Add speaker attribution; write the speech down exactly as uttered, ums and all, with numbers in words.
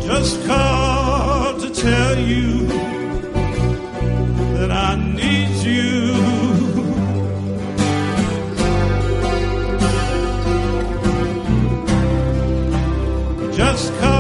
Speaker 1: Just called to tell you that I need you. Just called